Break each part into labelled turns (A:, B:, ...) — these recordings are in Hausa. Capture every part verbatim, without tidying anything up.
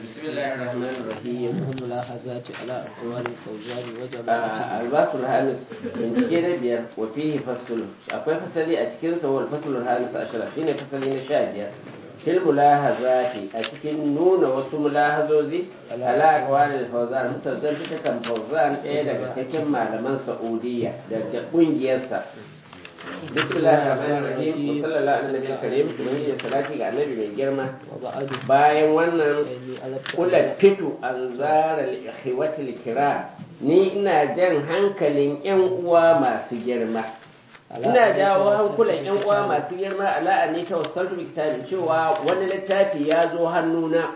A: بسم الله الرحمن الرحيم.
B: ملاحظات على أقوال الفوزان وجماعته.
A: الباس الهامس من cikin biyar wa fihi fasl akwai fasali a cikin sa wal fasl al-hamis ashara shine fasali na sha biyar fil mulahazati a cikin nuna wasu mulahazozi ala aqwal al-fawzan musazzan ta kan fawzan ɗaya daga cikin malaman Saudiya da kungiyarsa. bismillahir rahmanir rahim wa sallallahu ala nabiyil karim kuma yi salati ga annabi mai girma. Bayan wannan kula fitu an zara al-ikhwati al-kiram ni ina jan hankalin yan uwa masu girma ina jawo hankulan yan uwa masu girma ala anni tawassaltu bi kitabin cewa wani littafi ya zo hannuna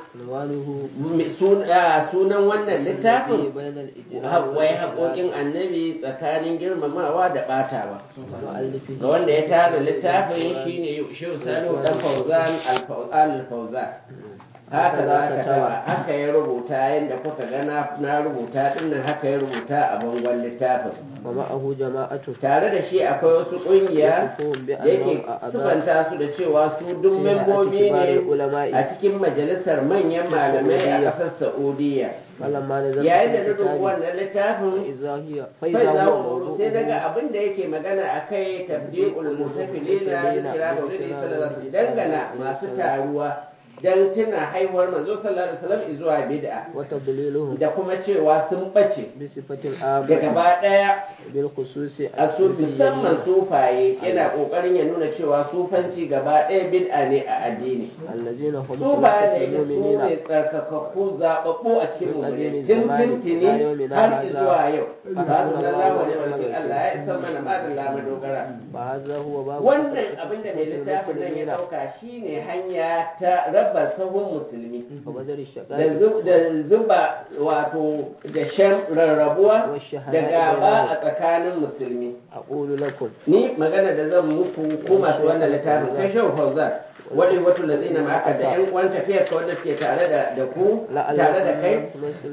A: sunan wannan littafin wai haƙoƙin annabi tsakanin girmamawa da ɓatawa. Ga wanda ya tara littafin shine Shehu Salihu dan Fauzan al-Fauzan. Haka za ka taba haka ya rubuta yadda kuka gana na rubuta dinnan haka ya rubuta a bangon littafin. Tare da shi akwai wasu ƙungiya yake sufanta su da cewa su duk membobi ne a cikin majalisar manyan malamai a ƙasar Saudiya. Yayin da na duba wannan littafin sai za mu sai daga abin da yake magana akai tabdi'ul mutafilina da kira maulidi sallallahu alaihi wasallam dangana masu taruwa dan tuna haihuwar manzo sallallahu alaihi wasallam zuwa bid'a
B: wata daliluhu
A: da kuma cewa sun bace
B: bi sifatil amma
A: da gaba daya
B: bil khususi
A: asu musamman sufaye yana kokarin ya nuna cewa sufanci gaba daya bid'a ne a addini.
B: allazina hum
A: sufaye ne su ne tsarkakakku zababbu a cikin mu'mini tun tuntuni har zuwa yau ba su da Allah ne wani Allah ya isa mana madalla mu dogara.
B: ba haza huwa babu
A: wannan abinda mai littafin nan ya dauka shine hanya ta rabba sahun musulmi da zuba wato da shan rarrabuwa da gaba a tsakanin musulmi. Ni magana da zan muku ko masu wannan littafin kai shan fauzan wani wato lazina ma'aka da yan uwan tafiyar ka wanda suke tare da ku tare da kai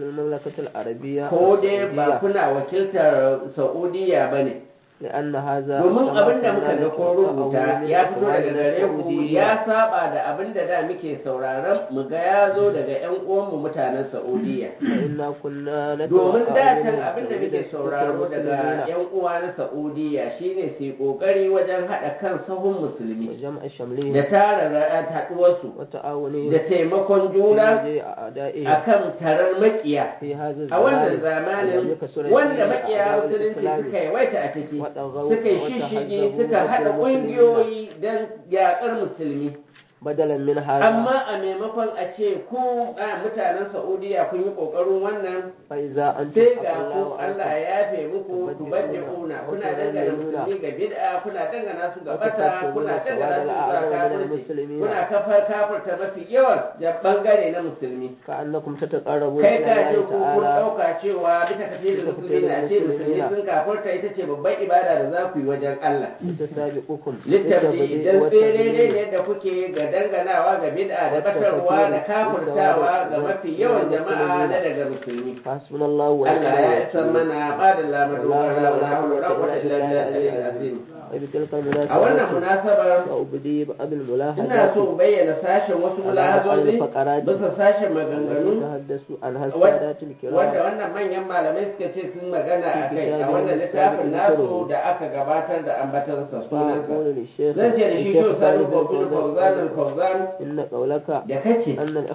A: ko dai ba kuna wakiltar Saudiya bane. domin abin da muka ga ko rubuta ya fito daga gare ku ya saba da abin da da muke sauraron mu ga ya zo daga yan uwanmu mutanen Saudiya. domin da can abin da muke sauraro daga yan uwa na Saudiya shine su kokari wajen hada kan sahun musulmi da tara haduwarsu da taimakon juna akan tarar makiya a wannan zamanin wanda makiya musulunci suka yawaita a ciki suka yi shishigi suka haɗa ƙungiyoyi don yaƙar musulmi.
B: badalan min hada
A: amma a maimakon a ce ku mutanen Saudiya kun yi kokarin wannan sai ga ku Allah ya yafe muku ku bade kuna kuna dangana musulmi ga bid'a kuna dangana su ga bata kuna dangana su ga kafirci kuna kafar kafirta mafi yawan da bangare na musulmi
B: ka annakum tataqarrabu
A: kai ka ce ku kun dauka cewa bita kafirin musulmi na ce musulmi sun kafirta ita ce babban ibada da za ku yi wajen Allah
B: tasabiqukum
A: littafi idan tsere ne da kuke ga danganawa ga bid'a da batarwa da kafurtawa ga mafi yawan jama'a na daga musulmi.
B: Hasbunallahu wa
A: Allah ya isa mana madalla madogara wa la hawla wa la quwwata illa billahi azim. A wannan munasabar ina so bayyana sashen wasu mulahazozi bisa sashen maganganu wanda wannan manyan malamai suka ce sun magana a kai a wannan littafin nasu da aka gabatar da ambatansa sunansa. Zan ce da shi shi sanu kofin fauzan fauzan da kace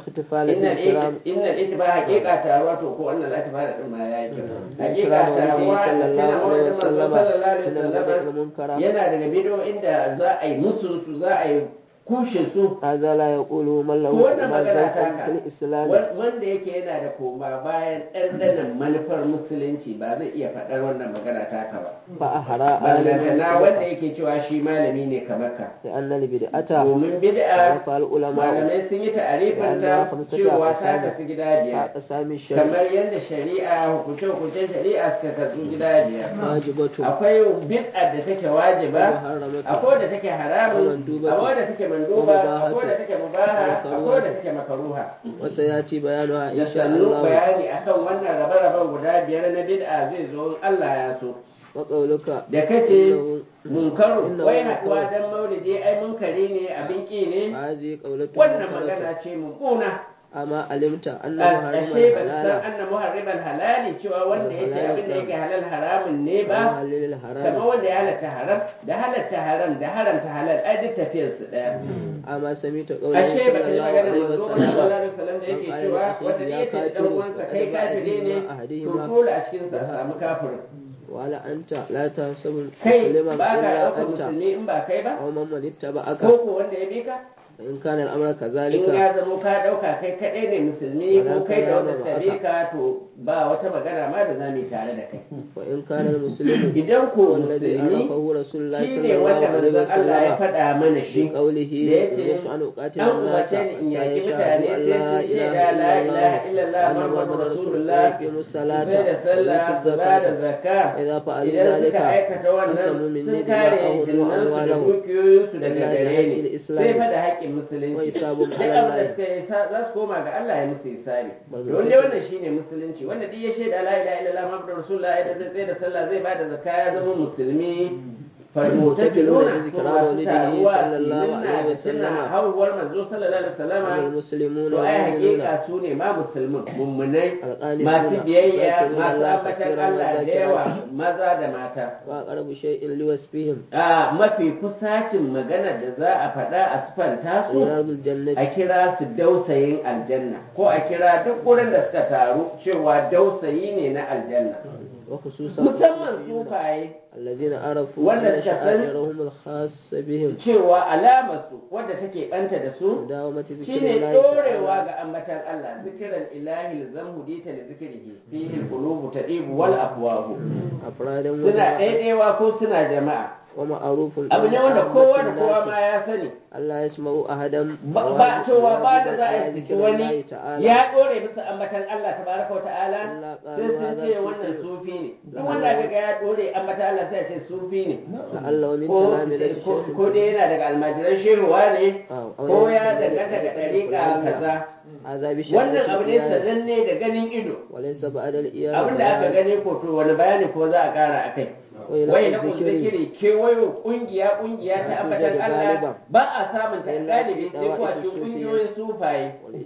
A: inna ita hakika taruwa to ko wannan latifa da din ma yayi hakika taruwa da tana mawajin manzo sallallahu alaihi wasallam yana daga bidiyo inda za a yi musu su za a yi kushe su
B: haza la yaqulu man lahu
A: wannan magana ta wanda yake yana da koma bayan ɗanɗanon manufar musulunci ba zai iya faɗar wannan magana taka ba
B: ba a hara
A: na wanda yake cewa shi malami ne kamar ka
B: da annal bid'ata
A: domin bid'a malamai sun yi ta'arifin ta cewa ta kasu gida biyar kamar yadda shari'a hukunce hukuncen shari'a suka kasu gida biyar akwai bid'a da take wajiba akwai da take haramun akwai da take manduba akwai da take mubaha akwai da take makaruha
B: wasa ya ci bayanu a insha
A: Allah bayani akan wannan rabe-raben guda biyar na bid'a zai zo Allah ya so
B: wa qauluka
A: da kace munkaru wai haduwa dan maulidi ai munkari ne abin ki ne wannan magana ce mummuna
B: amma alimta anna
A: ashe ba
B: muharrimal
A: san
B: halala
A: anna muharrimal halali cewa wanda yace abin da yake halal haramun ne ba
B: halil haram
A: kamar wanda ya halatta haram da halatta haram da haramta halal ai duk tafiyar su daya
B: amma sami ta kauli
A: ashe ba ta yi
B: sallallahu
A: magana
B: alaihi
A: manzo
B: wasallam
A: sallallahu alaihi wasallam da yake cewa wanda ya ce dan uwansa kai kafiri ne to dole a cikin sa a samu kafirin
B: wala anta la tahsabu
A: kai
B: musliman
A: ba ka
B: illa
A: ɗaukar
B: anta
A: musulmi in ba kai ba
B: aw man manitta ba aka
A: ko ko wanda ya bi ka
B: in kana al'amra
A: in
B: kazalika
A: ya zamo ka ɗauka kai kaɗai ne musulmi ko kai da wanda suka bi ka to ba wata magana ma da za mu yi tare da kai
B: wa in kana muslimu
A: idan ko
B: alladhi
A: musulmi
B: arafahu rasulullahi
A: shi ne
B: sallallahu
A: wanda
B: alaihi
A: manzon Allah ya
B: wasallam
A: faɗa mana shi
B: bi qawlihi
A: da ya ce
B: umirtu an uqatila
A: an
B: an-nasa
A: umarce ni in
B: hatta
A: yaki
B: yashhadu
A: mutane
B: an
A: sai
B: la
A: sun shaida
B: ilaha
A: la ilaha
B: illallah
A: illallah
B: anna
A: muhammadu
B: muhammadar
A: rasulullah
B: yuqimu
A: su
B: salata
A: bai da sallah
B: wa
A: su ba da zakka
B: idza fa'alu
A: idan suka
B: dhalika
A: aikata wannan
B: qasamu minni
A: sun kare
B: dima'ahum wa
A: jinnansu da
B: amwalahum
A: dukiyoyinsu daga
B: illa bi
A: gare
B: haqqil
A: ni
B: islam
A: sai fa da haƙƙin
B: wa
A: musulunci
B: hisabun
A: duk
B: ala
A: abin da
B: Allah
A: suka yi sa- za su koma ga Allah ya musu hisabi
B: Bal
A: to wanda wannan shine musulunci wanda duk ya shaida la ilaha illallah muhammadur rasulullah ya zai tsaye da sallah zai bada zakka ya zama musulmi farmutabiluna ko masu taruwa sinna da suna hauwar manzo sallallahu alaihi wasallam
B: والمسلمون
A: to ai
B: والمؤمنون
A: hakika su ne ma musulmin mummunai
B: القانتون
A: masu biyayya
B: ذاكرون
A: masu
B: الله
A: ambatan
B: كثيرا
A: Allah da yawa
B: والذاكرات
A: maza da mata
B: وأقرب شيء لوصفهم
A: a mafi kusacin magana da za a faɗa a sifanta su
B: رياض الجنة
A: a kira su dausayin aljanna ko a kira duk wurin da suka taru cewa dausayi ne na aljanna
B: وخصوصا
A: musamman
B: الصوفيون
A: sufaye
B: الذين عرفوا
A: ولا
B: أن
A: تكن-
B: شعائرهم الخاصة بهم
A: cewa alamarsu wadda take banta da su
B: مداومة ذكر
A: shine
B: الله
A: dorewa
B: تعالى
A: ga ambatan Allah zikiran ilahi zamhu dita li zikrihi fihi alqulubu tadibu wal afwahu
B: أفرادا
A: suna
B: وجماعة
A: ɗaiɗaiwa ko suna jama'a
B: ومعروف
A: abu ne wanda kowa da kowa ma ya sani
B: Allah ya sma'u ahadan
A: ba ba- cewa ba da za a
B: ala
A: ciki
B: zikrillahi
A: wani
B: ta'ala.
A: ya ɗore bisa ambatan Allah tabaraka wa ta'ala
B: Allah
A: sai
B: qalu
A: sun
B: hadha
A: ce wannan
B: sufi.
A: sufi ne duk wanda aka ga ya ɗore ambatan Allah sai ya ce sufi ne
B: لعله من
A: ko
B: كلام
A: su ce-
B: التي
A: ko- ko dai yana daga almajiran shehuwa ne
B: أو
A: ko ya
B: ينتمي
A: danganta ga ɗariƙa kaza
B: هذا بشأن
A: wannan abu ne
B: الإيان
A: sananne da ganin ido
B: وليس بعد الإيان
A: abin da aka gani ko to wani bayani ko za a ƙara a kai wai na kun zikiri kewayo kungiya kungiya ta ambatan Allah ba a samun ta galibi sai ko a cikin kungiyoyin sufaye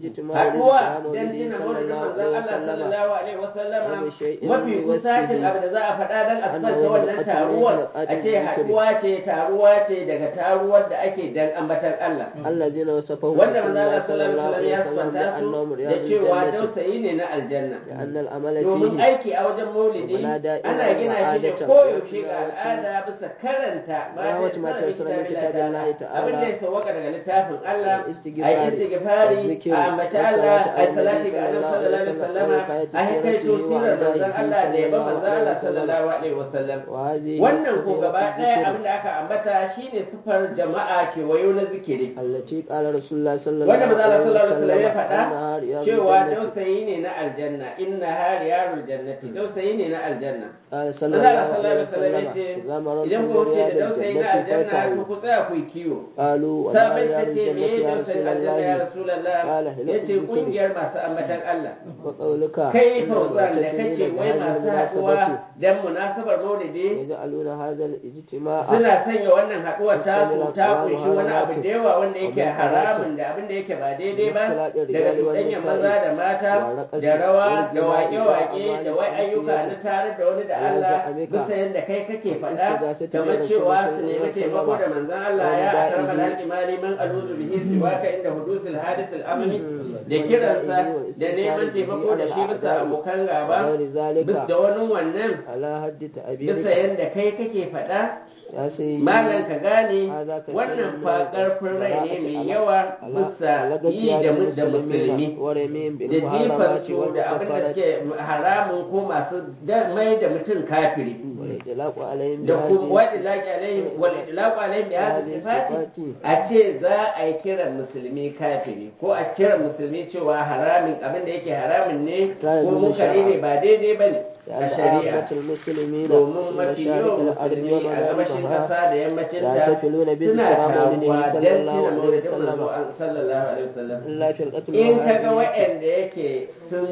A: haduwa dan tuna maulidin manzon Allah sallallahu alaihi wasallama mafi kusacin abu da za a faɗa dan asfalta wannan taruwar a ce haduwa ce taruwa ce daga taruwar da ake dan ambatan Allah
B: الذين وصفهم
A: wanda manzon Allah sallallahu alaihi wasallam ya sifanta su da cewa dausayi ne na aljanna
B: لأن العمل
A: domin
B: فيه
A: aiki a wajen maulidi ana gina shi ne koyaushe ga al'ada bisa karanta
B: Ya wata matar sura min kitabillahi ta'ala.
A: abin da ya sauwaka daga littafin Allah a
B: Istighfari,
A: yi istighfari
B: zikiri,
A: a ambaci
B: wa
A: Allah
B: salatu
A: a yi
B: ala
A: salati ga
B: nabi
A: Annabi sallallahu alaihi wasallama a hikaito sirar manzon Allah da yaban manzon Allah sallallahu alaihi wasallam
B: وهذه
A: wannan ko
B: فضيلة
A: gaba ɗaya
B: الذكر
A: abin da aka ambata shine sifar jama'a kewayo na zikiri
B: التي قال رسول الله صلى الله
A: wanda maza Allah
B: عليه
A: sallallahu alaihi wasallam ya
B: وسلم
A: faɗa
B: أنها رياض
A: cewa
B: الجنة.
A: dausayi ne na aljanna inna ha riyarul jannati dausayi ne na aljanna
B: قال صلى
A: maza
B: الله
A: Allah sallallahu
B: عليه
A: alaihi wasallam ya
B: وسلم
A: ce
B: إذا مررتم
A: idan ku wuce da
B: برياض
A: dausayi na
B: الجنة
A: aljanna to
B: فارتعوا
A: ku tsaya ku yi kiwo
B: قالوا وما
A: sabai ta
B: رياض
A: ce me
B: الجنة
A: ya
B: يا
A: dausayin
B: رسول
A: aljanna ya
B: الله
A: rasulullah
B: قال هلك
A: yace
B: الذكر.
A: kungiyar masu ambatan Allah
B: وقولك
A: kai
B: إن
A: fauzan da
B: المعتكفين
A: kace wai
B: بهذه
A: masu
B: المناسبة
A: haɗuwa dan munasabar maulidi
B: يجعلون هذا الاجتماع
A: suna sanya wannan haɗuwar tasu ta kunshi wani abu da yawa wanda yake haramun da abin da yake ba daidai ba daga cuɗanyar maza da mata da rawa da waƙe-waƙe da wai ayyuka na tare da wani da Allah bisa yadda kai kake faɗa kamar cewa su nemi taimako da manzon Allah ya akrama al imani man aluzu bihi siwaka inda hudusul hadisul amni da kiransa da neman taimako da shi bisa abokan gaba
B: وغير ذلك
A: bis da wani wannan
B: على حد
A: bisa
B: تعبيرك
A: yadda kai kake faɗa
B: يا سيدي
A: malam ka gane
B: هذا كثير
A: wannan
B: من
A: fa ƙarfin rai ne mai
B: القراءة
A: yawa
B: على-
A: bisa
B: على
A: yi da mu- da musulmi
B: ورميهم
A: da jifar
B: بالمحرمات
A: su da abin da
B: والمكفرات
A: suke haramun ko masu da- mai da mutum kafiri
B: والإطلاق عليهم
A: da kuma
B: بهذه
A: wadi laƙi alaihim wal idlaqu alaihim bi hadhihi
B: هذه
A: sifati
B: الصفات
A: a ce za a yi kiran musulmi kafiri ko a kiran musulmi cewa haramin abin da yake haramin ne
B: Ta yi
A: ko
B: nuna
A: munkari ne
B: shari'a.
A: ba daidai bane a
B: لأن
A: shari'a
B: عامة المسلمين
A: domin
B: في
A: mafi
B: مشارق
A: yawan
B: الأرض
A: musulmi a gabashin
B: ومغاربها
A: ƙasa da yammacinta
B: يحتفلون
A: suna
B: بذكرى مولده
A: taruwa
B: صلى
A: don
B: الله
A: tuna
B: عليه
A: maulidin
B: وسلم
A: manzo sallallahu alaihi wasallam
B: إلا فرقة
A: in ka ga
B: الوهابية
A: waɗanda yake sun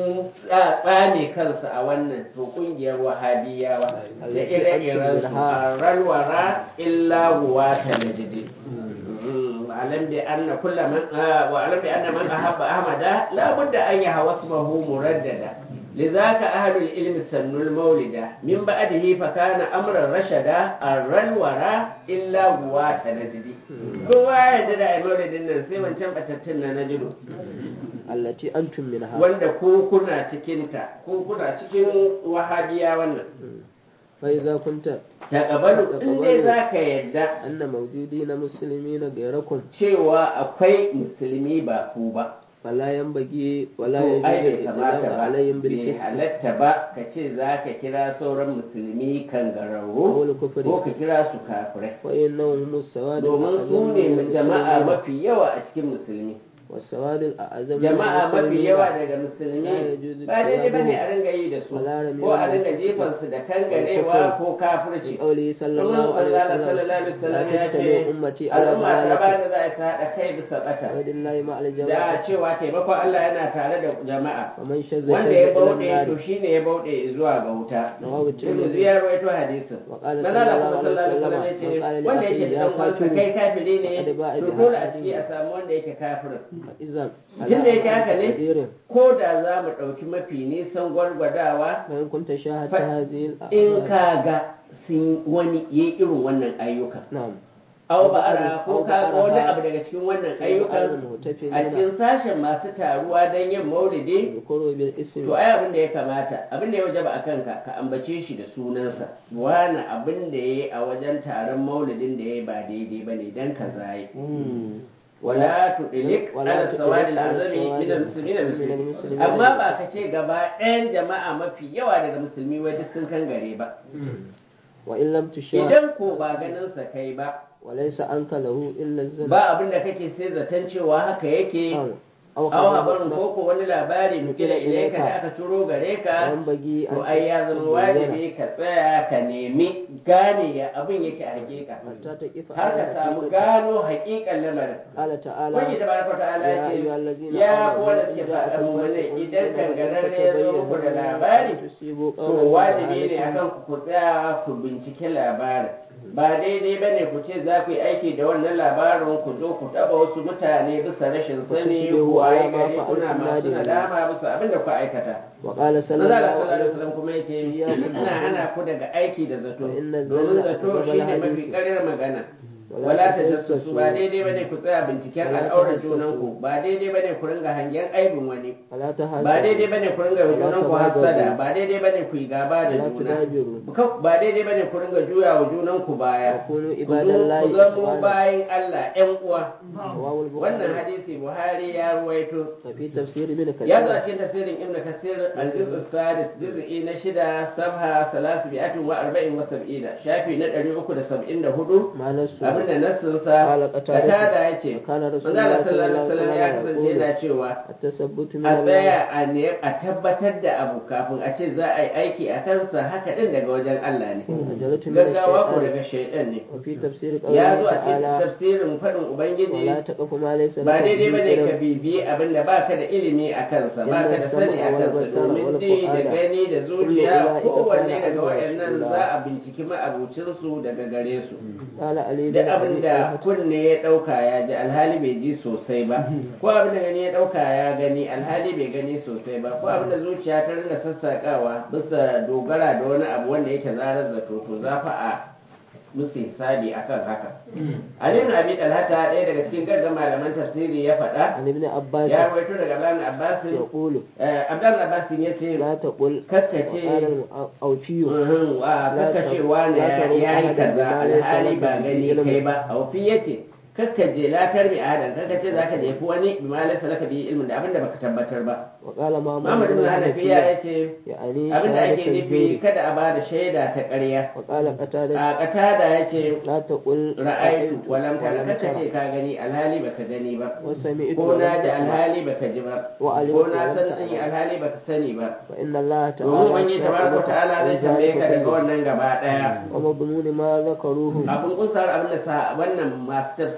A: tsame kansu a wannan to ƙungiyar wahabiyawa da ire-iren su a ralwara illa huwa ta najidi alam bi anna kullu man wa alam bi anna man ahabba ahmada la budda an yahawa ismuhu muraddada لذاك أهل العلم سنوا المولد من بعده فكان أمرا رشدا أرى الورى إلا قوات نجدي هو يدد المولد النسي من كم أتتنا نجد
B: التي أنتم منها
A: وند كوكنا تكنتا كوكنا تكن وهابيا ون
B: فإذا كنت
A: تقبل إن ذاك يدى
B: أن موجودين مسلمين غيركم
A: شيوا أقوي مسلمي باكوبا
B: wala yan bagi wala
A: to ai bai
B: ya
A: kamata ba
B: alayhim bil
A: bai
B: fisq
A: halatta ba ka ce za ka kira sauran musulmi kan gararru
B: wal kufri
A: ko ka kira su kafirai
B: wa innahum musawad
A: domin su ne jama'a mafi yawa a cikin musulmi
B: والسواد الأعظم
A: jama'a mafi yawa daga musulmi ba daidai ba ne a ringa yi da su ko a ringa jefansu da kangarewa ko kafirci
B: قوله صلى
A: domin
B: الله عليه
A: Allah sallallahu alaihi wasallam ya ce
B: أمتي على
A: al'umma ta ba
B: ضلالة
A: da za ta haɗa kai bisa bata
B: ويد الله مع
A: da
B: الجماعة
A: cewa taimakon Allah yana tare da jama'a
B: ومن شذ
A: wanda
B: شذ
A: ya
B: إلى
A: bauɗe
B: النار
A: to shine ya bauɗe zuwa ga wuta
B: رواه
A: ibn
B: الترمذي
A: ziyar rawaito hadisin
B: وقال صلى
A: manala
B: الله
A: kuma
B: عليه
A: sallallahu alaihi
B: وسلم
A: wasallam ya ce
B: من قال
A: wanda yake
B: لأخيه
A: da
B: يا
A: dan uwansa kai
B: كافر
A: kafiri ne
B: فقد باء
A: to
B: بها
A: dole a ciki a samu wanda yake kafirin
B: إذا
A: tunda yake haka ne ko da za mu ɗauki mafi nisan gwargwadawa
B: فإن كنت شاهدت
A: fa-
B: هذه
A: in
B: الأعمال
A: ka ga sun wani yi irin wannan ayyuka
B: نعم
A: au ba'ara ko
B: أو
A: ka ga wani
B: بأرها
A: abu daga cikin wannan
B: أيضا
A: ayyukan a
B: مهتفلين
A: cikin sashen masu taruwa don yin maulidi
B: يذكروا بالاسم
A: to ai abin da ya kamata abin da ya wajaba a kanka ka ambace shi da sunansa wani abin da ya yi a wajen taron maulidin da ya yi ba daidai ba ne don ka zaye wala tudilik ala sawadil azami min al-muslimin amma ba ka ce gaba ɗayan jama'a mafi yawa daga musulmi wai duk sun kan gare ba
B: وإن لم تشاهد
A: idan ko ba ganin sa kai ba
B: وليس عنك له إلا الزنا
A: ba abin da kake sai zaton cewa haka yake
B: أو أو
A: aw
B: خبر
A: habarin ko ko wani labari nukila ilaika da aka turo gare ka
B: ينبغي
A: to
B: أن
A: ai ya zama wajibi ka tsaya ka nemi gane ya abin yake a hakika
B: حتى تقف
A: har ka
B: على
A: samu
B: حقيقته.
A: gano hakikan lamarin
B: قال تعالى
A: Wani da baraka ta'ala
B: يا
A: ya
B: أيها
A: ce
B: الذين
A: ya
B: آمنوا
A: kuwa da
B: إن
A: suke
B: جاءكم
A: faɗa mu ne
B: فاسق
A: idan
B: بنبأ
A: kangararre ya zo muku da labari
B: فتبينوا أن تصيبوا
A: to
B: قوما
A: wajibi ne
B: بجهالة
A: akan ku ku tsaya ku binciki labarin ba daidai ba ne ku ce za ku yi aiki da wannan labarin ku zo ku taba wasu mutane bisa rashin sani
B: tusbihu
A: ku
B: ala
A: ayi
B: ma
A: gari kuna
B: fa'altum
A: masu
B: nadimin.
A: nadama bisa abin da ku aikata
B: وقال صلى
A: Manzo
B: الله
A: Allah sallallahu
B: عليه
A: alaihi
B: وسلم
A: wasallam kuma yace
B: Iyyakum
A: ina hana ku daga aiki da zato
B: Fa inna
A: domin
B: zanna
A: zato
B: akdhabul
A: shine mafi
B: hadisi.
A: karir magana
B: Wala
A: wala ta
B: tajassasu.
A: jassasu ba daidai bane ku tsaya binciken
B: Wala
A: al'aurar
B: tajassasu.
A: junanku ba daidai bane ku ringa hangen aibin wani
B: ولا تحاسدوا
A: ba daidai bane ku ringa wa
B: Wala
A: junanku
B: tabagadu.
A: hasada ba daidai bane ku yi gaba da
B: Wala
A: juna
B: tudabiru.
A: Ka- ba daidai bane ku ringa juya wa junanku baya
B: وكونوا
A: ku
B: عباد
A: zo-
B: الله
A: ku zamo
B: إخوانا
A: bayin Allah ƴan uwa
B: رواه
A: wannan
B: البخاري
A: hadisi Buhari ya ruwaito
B: وفي تفسير ابن
A: ya zo
B: كثير
A: a cikin tafsirin Ibn Kasir al-juz' as-sadis juz'i na shida safha salasmi'atun wa arba'in wa sab'ina shafi na ɗari uku da sab'in da hudu
B: ما نسوا
A: abinda nassin sa
B: قال قتادة
A: katada yace
B: وكان رسول
A: manzo Allah
B: الله صلى
A: sallallahu
B: الله
A: alaihi
B: عليه
A: wasallam ya
B: وسلم
A: kasance yana
B: يقول
A: cewa
B: التثبت من
A: a
B: الله
A: tsaya a ne a tabbatar da abu kafin a ce za a yi aiki a kansa haka din daga wajen Allah ne
B: وعجلة من
A: gaggawa ko
B: الشيطان
A: daga shaidan ne
B: وفي تفسير
A: ya
B: قوله
A: zo a cikin
B: تعالى
A: tafsirin faɗin ubangiji
B: ولا تقف ما ليس لك
A: ba daidai ba ne
B: به
A: ka
B: علم
A: bibiyi abin da ba ka da ilimi a kansa ba ka da sani a kansa domin ji da gani da zuciya kowanne daga waɗannan za a binciki ma'abucinsu daga gare su
B: قال علي بن
A: da abin
B: أبي
A: da
B: طلحة
A: kunne ya ɗauka ya ji alhali bai ji sosai ba ko abin da gani ya ɗauka ya gani alhali bai gani sosai ba ko abin da zuciya ta rinda sassaƙawa bisa dogara da wani abu wanda yake zarar zato to za fa a musu hisabi akan haka Ali ibn Abi Talhata ɗaya daga cikin gaggan malaman tafsiri ya faɗa
B: عن ابن عباس
A: ya rawaito daga Abdullah Abbas
B: يقول
A: Abdullah Abbas ya ce
B: لا تقل
A: kaskace
B: وقال الأوفي
A: uhun, wa kakkace wani ya yi kaza alhali ba gani kai ba aufi yace kakkaje latar bi adan kakkace zaka jefi wani bi ma laysa laka bi ilmin da abinda baka tabbatar ba
B: وقال
A: Muhammad
B: محمد
A: ibn
B: بن
A: Hanafiya
B: حنفية
A: yace
B: يعني
A: abinda ake
B: شهادة
A: nufi
B: الزور
A: kada a bada shaida ta ƙarya
B: وقال قتادة
A: a katada yace
B: لا تقل
A: ra'aitu walam tara
B: ولم
A: kakkace
B: ترى
A: ka gani alhali baka gani ba
B: وسمعت
A: ko na
B: ولم
A: ji
B: تسمع
A: alhali baka ji ba
B: وعلمت
A: ko na
B: ولم
A: san
B: تعلم.
A: an yi alhali baka sani ba
B: فإن الله
A: domin
B: تعالى
A: wani tabaraka
B: سيأخذ
A: ta'ala zai
B: عن
A: tambaye
B: ذلك
A: ka daga
B: كله.
A: wannan gaba daya
B: ومضمون ما ذكروه
A: abin kusar abin da sa wannan masu tafsiri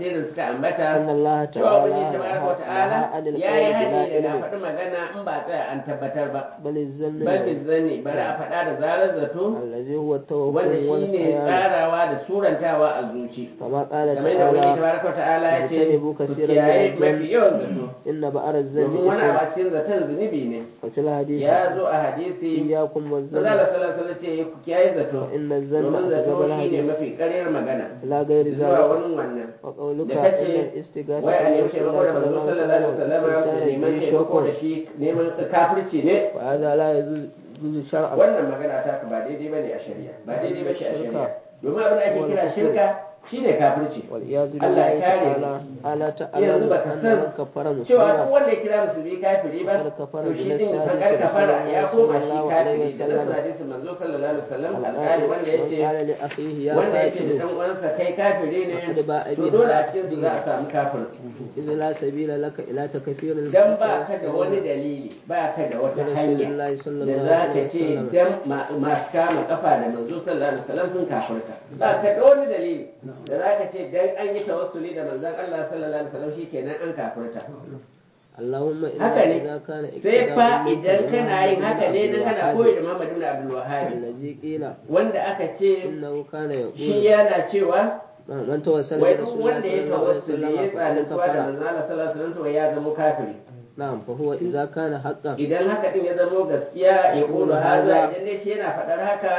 A: tafsirin suka ambata
B: أن الله
A: cewa ubangiji
B: تعالى
A: tabaraka wa ta'ala
B: نهى عن
A: ya yi
B: القول بلا
A: hani daga
B: علم
A: faɗi magana in ba tsaya an tabbatar ba
B: بل الظن
A: ban zanni bari a faɗa da zarar zato
B: الذي هو التوهم
A: wanda shine
B: والخيال
A: tsarawa da surantawa a zuci
B: كما قال
A: kamar yadda ubangiji
B: تعالى
A: tabaraka wa ta'ala ya ce
B: اجتنبوا
A: ku
B: كثيرا
A: kiyaye
B: من
A: mafi
B: الظن
A: yawan zato
B: إن بأر الظن
A: domin wani abu
B: إثم
A: a cikin zaton zunubi ne
B: وفي الحديث
A: ya zo a hadisi
B: إياكم والظن
A: Allah sallallahu alaihi ce ku kiyaye zato
B: فإن الظن
A: domin zato
B: أكذب
A: shine
B: الحديث
A: mafi ƙaryar magana
B: لا غير
A: zuwa
B: ذلك
A: wani wannan
B: وقولك
A: da
B: إن
A: kace
B: الاستغاثة
A: wai a nemi
B: برسول
A: taimako
B: الله
A: da
B: صلى
A: manzo
B: الله عليه
A: sallallahu alaihi wasallam da neman
B: وسلم
A: taimako da
B: شرك
A: shi neman kafirci ne
B: وهذا لا يجوز يجوز شرعا
A: wannan magana ta ba daidai bane a shari'a ba daidai bace a shari'a domin abin da ake kira shirka shine kafirci
B: والعياذ
A: Allah
B: بالله
A: ya kare
B: تعالى ألا
A: yanzu
B: تعلم
A: baka
B: أن
A: san
B: من كفر
A: cewa
B: مسلما
A: duk wanda ya kira musulmi kafiri ba
B: فقد كفر
A: to shi
B: بالله
A: din
B: السادس
A: fakar kafara ya
B: رسول
A: koma
B: الله
A: shi
B: عليه
A: kafiri da nasu
B: وسلم
A: hadisin manzo sallallahu alaihi wasallam alƙali
B: القائل
A: wanda ya
B: من
A: ce
B: قال لأخيه يا
A: wanda ya ce da
B: قاتل
A: dan uwansa kai kafiri ne
B: فقد باء
A: to dole a
B: بها
A: cikin su za a samu kafir
B: إذ لا سبيل لك إلى تكفير
A: dan ba ka da wani dalili ba ka da wata hanya
B: الله صلى
A: da
B: الله
A: za ka
B: عليه
A: ce
B: وسلم
A: dan masu kama kafa da manzo sallallahu alaihi wasallam sun kafirta ba ka da wani dalili da za ka ce dan an yi tawassuli da manzon Allah sallallahu alaihi wasallam shikenan an kafirta
B: اللهم
A: haka
B: إلا
A: ne
B: إذا كان
A: sai fa
B: اقتداء منك
A: idan kana yin
B: بمحمد
A: haka ne
B: بن
A: dan
B: عبد
A: kana
B: الوهاب
A: koyi da Muhammad ibn Abdul Wahhab
B: الذي قيل
A: wanda aka ce
B: إنه كان
A: shi
B: يقول
A: yana cewa
B: من توسل
A: wai
B: برسول
A: duk
B: الله
A: wanda
B: صلى
A: ya
B: الله عليه
A: tawassuli
B: وسلم
A: ya
B: فقد
A: tsalantuwa da
B: كفر
A: manzon Allah sallallahu alaihi wasallam to ya zama kafiri
B: نعم فهو إذا كان حقا
A: idan haka din ya zama gaskiya ya kulu haza idan dai shi yana faɗar haka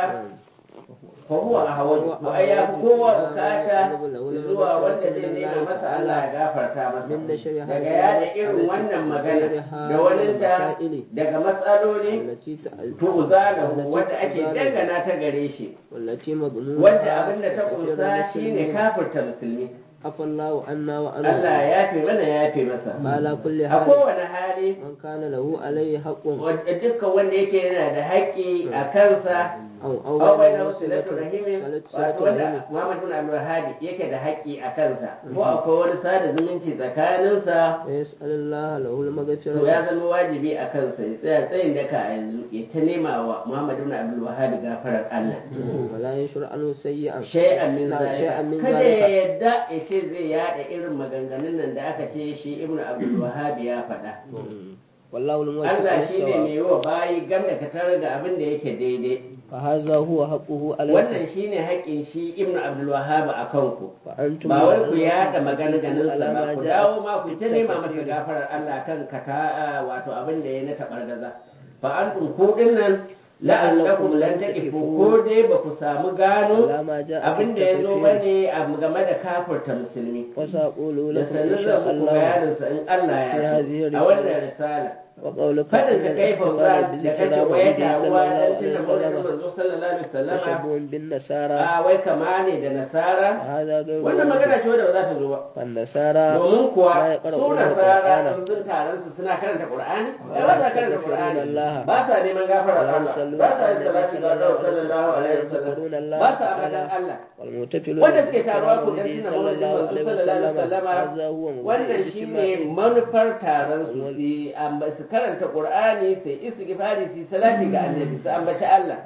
A: fa huwa ahwal wa ayya kowa bukata zuwa wanda zai nema masa Allah ya gafarta masa daga yada irin wannan magana da waninta daga matsaloli
B: التي
A: tu'zalahu wanda ake dangana ta gare shi
B: والتي مضمونها
A: wanda abin da ta
B: تكفير
A: kunsa shine
B: المسلمين.
A: kafirta musulmi
B: عفى الله عنا وعنهم
A: Allah ya yafe mana ya yafe masa
B: فعلى كل
A: a
B: حال
A: kowane hali
B: من كان له عليه حق
A: wanda dukkan wanda yake yana da haƙƙi a kansa
B: أو
A: aw
B: أو
A: bai na
B: بينه
A: wasu latu rahimin
B: صلة
A: wato
B: صلة
A: wanda
B: رحم
A: Muhammad bin Abdul Wahhab yake da haƙƙi a kansa ko akwai wani sada zumunci tsakaninsa
B: ويسأل الله له
A: to ya
B: المغفرة
A: zama wajibi a kansa ya tsaya tsayin daka a yanzu ya ta nema wa Muhammad bin Abdul Wahhab gafarar Allah
B: ولا يشرع عنه سيئا
A: shay'an min
B: نعم، شيئا
A: zalika
B: من
A: kada ya
B: ذلك
A: yadda ya ce zai yada irin maganganun nan da aka ce shi Ibn Abdul Wahhab ya faɗa
B: والله الموفق
A: Allah shi ne
B: للصواب
A: mai yi wa bayi gam da katar ga abin da yake daidai
B: فهذا هو حقه عليكم
A: wannan shine haƙƙin shi Ibn Abdul Wahhab a kanku
B: فأنتم
A: ba wai ku
B: معذورون
A: yaɗa maganganun sa
B: على
A: ba
B: ما
A: ku
B: جاء
A: dawo ma ku ta nema masa
B: بالتكفير.
A: gafarar Allah kan kata wato abin da ya na tabargaza fa antum ku dinnan la'allakum lan taqifu ko dai ba ku samu gano
B: على ما جاء
A: abin da ya zo
B: بالتكفير.
A: bane a game da kafirta musulmi
B: وسأقول
A: da
B: لكم
A: sannan
B: إن
A: zan
B: شاء
A: muku
B: الله
A: bayanin sa in Allah
B: في
A: ya
B: هذه
A: so a
B: الرسالة.
A: wannan risala
B: وقولك
A: fadin ka
B: إن
A: kai
B: الاحتفال
A: fauza da kace
B: بذكرى
A: waya
B: مولده صلى
A: taruwa
B: الله
A: dan
B: عليه
A: tuna maulidin
B: وسلم
A: manzo sallallahu alaihi wasallama
B: تشبه بالنصارى
A: a wai kama ne da nasara
B: وهذا غير
A: wannan magana ce wadda ba za ta zo ba
B: فالنصارى
A: domin kuwa
B: لا
A: su
B: يقرؤون
A: nasara
B: القرآن
A: in sun taron su suna karanta qur'ani ai ba sa karanta qur'ani
B: Allah.
A: ba sa neman gafara
B: ولا
A: Allah
B: يصلون
A: ba sa
B: على
A: yin
B: النبي
A: salati ga
B: صلى
A: Allah
B: الله عليه
A: sallallahu
B: وسلم
A: alaihi
B: ولا يذكرون
A: wasallam
B: الله
A: ba sa
B: تعالى
A: ambatan Allah
B: والمعتفلون
A: wanda suke
B: بذكرى
A: taruwa ku dan
B: مولده
A: tuna
B: صلى
A: maulidin
B: الله
A: manzo
B: عليه
A: sallallahu alaihi
B: وسلم
A: wasallama
B: هذا هو موضوع
A: wannan shine
B: الاجتماع
A: manufar taron su su amba- su karanta qur'ani sai istighfari su salati ga annabi su ambaci Allah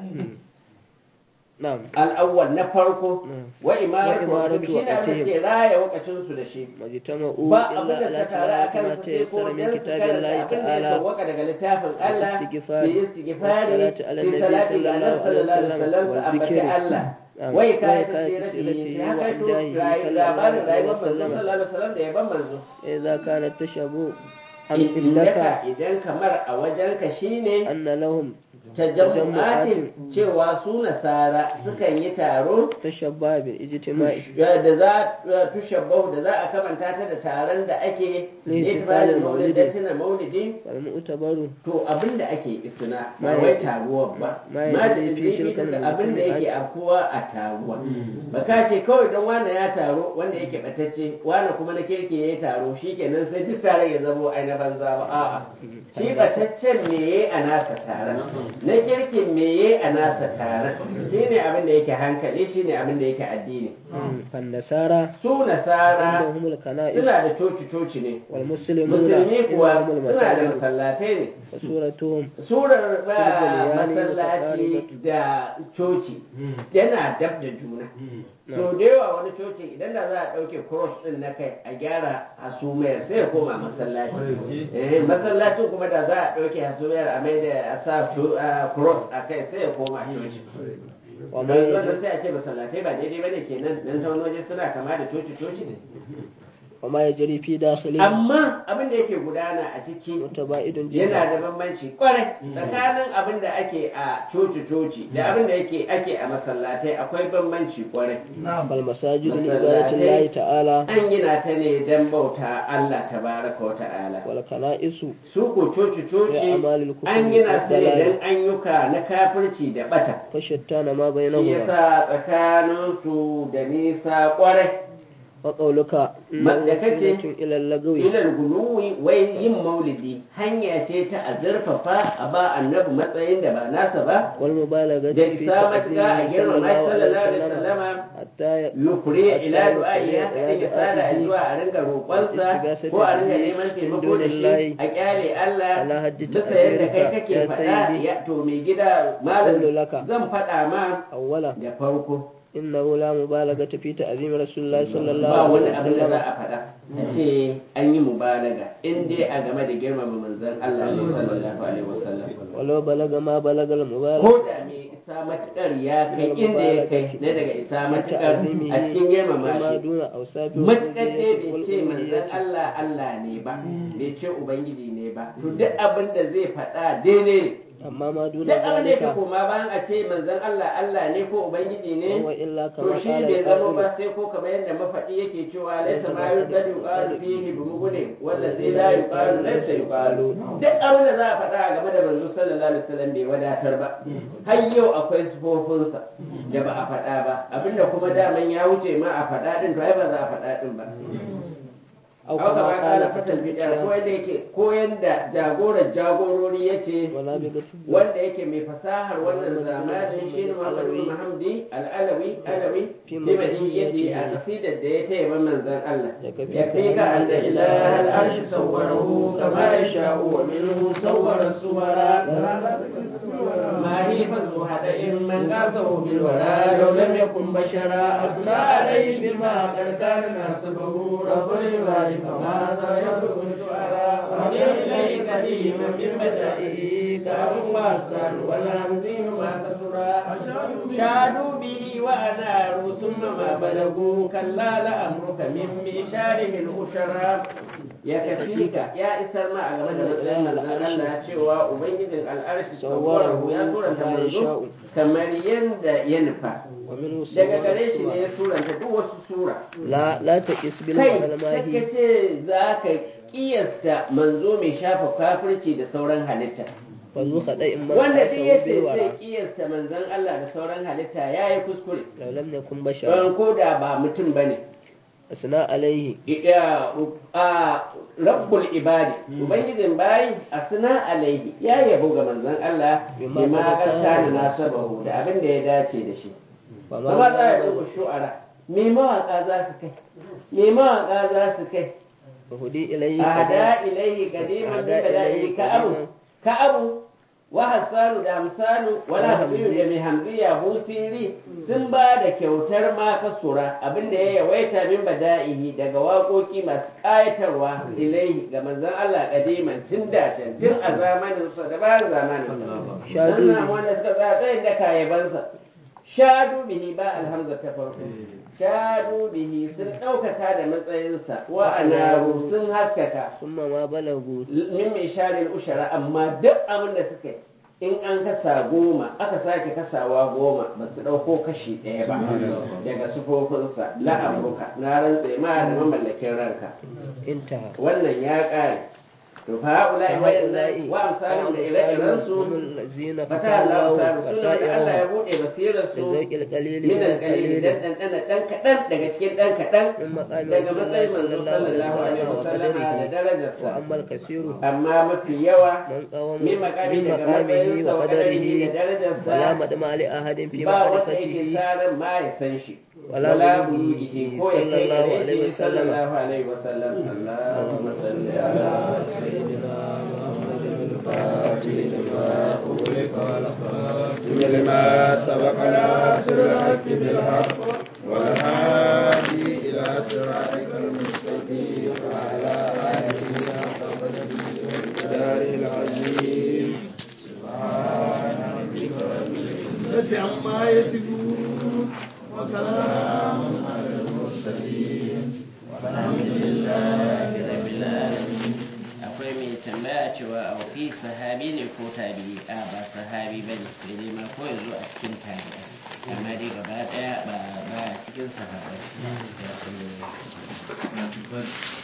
B: نعم
A: al-awwal na farko
B: نعم.
A: wa imaratu
B: Wa
A: wa
B: imaratu
A: shine abin da
B: waqtihim.
A: ke raya wakacin su da shi
B: ما اجتمعوا
A: ba abin
B: إلا
A: da
B: على
A: suka tare a kan
B: تلاوة ما
A: su sai ko
B: تيسر من
A: dan su
B: كتاب
A: karanta
B: الله
A: abin da ya
B: تعالى
A: sauwaka daga littafin Allah
B: والاستغفار
A: su yi istighfari
B: والصلاة على
A: su yi
B: النبي
A: salati
B: صلى
A: ga
B: الله
A: Annabi
B: عليه
A: sallallahu alaihi
B: وسلم
A: wasallam su ambaci
B: والذكر
A: Allah
B: نعم.
A: wai kai
B: وحكاية
A: ta sirati
B: سيرته
A: sai haka to
B: وأمجاده صلى الله
A: labarin
B: عليه
A: rayuwar manzo
B: وسلم
A: sallallahu alaihi wasallam da yaban manzo
B: إذا كان التشابه أم
A: innaka
B: إنك
A: idan kamar a wajenka shine
B: أن لهم
A: tajammu'atin cewa su nasara sukan yi taro
B: تشبه بالاجتماع
A: da za tushabbahu da za a kamanta ta da taron da ake
B: Litifalin
A: litifalin maulidi
B: maulidi.
A: tuna maulidi
B: والمؤتبر
A: to abin da ake isna
B: Ma
A: ba wai
B: ya-
A: taruwar ba
B: ma ya
A: ma da
B: jiri fi
A: zai
B: tilkan
A: da abin da yake
B: mujtami'at.
A: afkuwa a taruwa ba ka ce kawai don wanda ya taro wanda yake batacce wanda kuma na kirki ya yi taro shikenan sai duk taron ya zamo ai na banza ba a'a shi bataccen meye a nasa taron na kirkin meye a nasa taron shine abin da yake hankali shine abin da yake addini
B: fannasara
A: su nasara
B: humul kana'is
A: suna da coci coci ne
B: wal muslimuna
A: musulmi kuwa
B: humul
A: suna da
B: masajid
A: masallatai ne
B: wa suratuhum
A: surar ba
B: Turbaliyani
A: masallaci da coci yana dab da juna so da yawa wani coci idan da za a ɗauke cross ɗin na kai a gyara hasumayar sai ya koma masallaci eh masallacin kuma da za a ɗauke hasumayar a mai da a sa to- a cross a kai sai ya koma coci
B: wa
A: wannan
B: man
A: sai a ce masallatai ba daidai bane kenan dan ta wani waje suna kama da coci coci
B: wa ma yajri fi dakhili
A: amma abin da yake gudana a ciki
B: mutaba'idun
A: yana
B: jiddan
A: da bambanci kwarai tsakanin abin da ake a coci-coci da abin da yake ake a masallatai akwai bambanci kwarai
B: bal masajidu li
A: Masallatai.
B: ibadati llahi ta'ala
A: an gina ta ne don bauta Allah tabaraka wa ta'ala
B: wal kana'isu
A: su ko coci-coci
B: Ya amalil kufri
A: an gina su ne
B: wad-dalal.
A: don ayyuka na kafirci da bata
B: fashattana ma
A: shi
B: bainahuma
A: yasa tsakanin su da nisa kwarai
B: wa qawluka
A: Ma- da kace,
B: ila lagawi
A: ilal guluwi wai yin maulidi hanya ce ta a zurfafa a ba annabi matsayin da ba nasa ba
B: wal mubalagati
A: da
B: fi
A: isa matuƙa a girmama shi sallallahu alaihi
B: wasallam
A: wasallama
B: hatta
A: yukuri ila
B: hatta
A: du'a'i ya
B: yukuri
A: kaɗai
B: ila
A: misala a
B: du'a'ihi
A: zuwa a ringa roƙonsa
B: istighasati
A: ko a ringa
B: bihi
A: neman
B: min
A: taimako da shi
B: dunillahi
A: a kyale Allah
B: ala haddi
A: bisa yadda kai
B: ta'birika
A: kake
B: ya
A: faɗa
B: sayyidi
A: ya to mai gida malam
B: qawlu laka
A: zan faɗa ma
B: awwala
A: da farko
B: innahu la mubalagata fi ta'zimi rasulillahi sallallahu
A: ba wani
B: alaihi
A: abin da za
B: wasallam
A: a faɗa a ce an yi mubalaga in dai a game da girmama manzon Allah ne sallallahu alaihi wasallam
B: walau balaga ma balaga al mubalag
A: ko da me isa matukar ya kai inda ya kai na daga isa matukar a cikin girmama
B: ma
A: shi
B: duna awsafi
A: matukar dai bai ce manzon Allah Allah ne ba bai ce ubangiji ne ba to duk abin da zai faɗa daidai ne
B: amma ma duna
A: duk abin da yake
B: zalika
A: koma bayan a ce manzon Allah Allah ne ko ubangiji ne
B: wa illa
A: to
B: kama
A: shi
B: qala
A: bai zama
B: al-qa'il
A: ba sai ko kamar yadda mafaɗi yake cewa laisa ma yuqalu yuqalu fihi bumugune wanda zai la yuqalu laisa yuqalu duk abin da za a faɗa game da manzo sallallahu alaihi wasallam bai wadatar ba har yau akwai sufofinsa da ba a faɗa ba abinda kuma daman ya wuce ma a faɗa din to ai ba za a faɗa din ba
B: au
A: haka
B: kama
A: ma
B: qala
A: kala fatal bid'a ko yadda yake ko yanda jagoran jagorori yace
B: wala bi gati
A: wanda yake mai fasahar wannan zamanin shi ne Muhammad ibn Muhammadi al-Alawi alawi fi madiniyati a qasidar da ya taya manzon Allah yakfika anna ilaha al-arsh sawwarahu kama yasha'u wa minhu sawwara suwara ma hi fazu hada in man qasahu bil wara law lam yakun bashara asla alayhi bima qad kana nasabahu rabbul ibadi fama za yabdu shuara radiya ilayhi qadima min badaihi كأم وأسان والهمزين ما كسرا شادوا به وأناروا ثم ما بلغوا كلا لأمرك من مشاره الأشرا ya kafika ya isar ma a game da matsayin manzon Allah cewa ubangijin al'arshi sawwarahu ya suranta manzo kamar yanda ya nufa daga gare shi ne ya suranta duk wasu sura
B: la la taqis bil
A: kai
B: malamahi
A: kace za ka kiyasta manzo mai shafa kafirci da sauran halitta
B: fa zu khada in ma
A: wanda duk ya ce
B: bil wara
A: zai kiyasta manzon Allah da sauran halitta ya yi kuskure
B: law lam yakun bashara
A: don ko da ba mutum ba ne
B: asna alaihi
A: a rabbul ibadi ubangijin bayi asna alaihi ya yabo ga manzon Allah
B: Bima
A: bima
B: qad
A: kana
B: kana
A: nasabahu da abin da ya dace da shi
B: fa
A: kuma za a
B: ma
A: duba shu'ara me mawaka za su kai me mawaka za su kai
B: hudi ilayhi
A: ada ilaihi qadiman min bada'i ka abu ka abu wa hasanu da hamsanu wala hasiyu da mai hamziya busiri sun ba da kyautar ma kasura abinda ya yawaita min bada'ihi daga waƙoƙi masu ƙayatarwa ilaihi ga manzon Allah kadiman tun da can tun a zamanin sa da bayan zamanin sa
B: Shadu
A: sannan wanda suka tsaya tsayin da kayabansa shadu bihi ba alhamza ta farko shadu bihi sun ɗaukaka da matsayinsa wa anaru sun haskaka
B: summa ma balagu
A: min mai sharin ushara amma duk abin da suka yi in an kasa goma aka sake kasawa goma ba su ɗauko kashi ɗaya ba daga sufofinsa la'amurka na rantse ma da mamallakin ranka
B: intaha
A: wannan ya ƙare to fa haula'i wa illahi wa amsalun da ire-iren su fata Allah sabu su da Allah ya bude basirar su min al-qalil dan dan dan dan kadan daga cikin dan kadan daga matsayin manzo sallallahu alaihi wasallam da darajarsa
B: wa amma al-kasiru
A: amma mafi yawa
B: min
A: maqami daga matsayin sa wa qadarihi da darajarsa
B: wala madama ali ahadin fi
A: ba wanda yake
B: ma'rifatihi
A: tsarin ma ya san shi
B: wala
A: bulugihi ko ya kai gare shi sallallahu alaihi wasallam Allahumma salli ala
B: sayyidina muhammadin al-fatih lima ughliqa wal khatim
C: لما سبق ناصر الحق بالحق والهادي إلى صراطك المستقيم وعلى آله حق قدره ومقداره العظيم سبحان ربك رب العزة عما يصفون وسلام على المرسلين والحمد لله رب العالمين.
A: akwai mai tambaya cewa a wafi sahabi ne ko tabi'i a ba sahabi ba ne sai dai ma ko yanzu a cikin tabi'a amma dai gaba daya ba ba cikin sahabai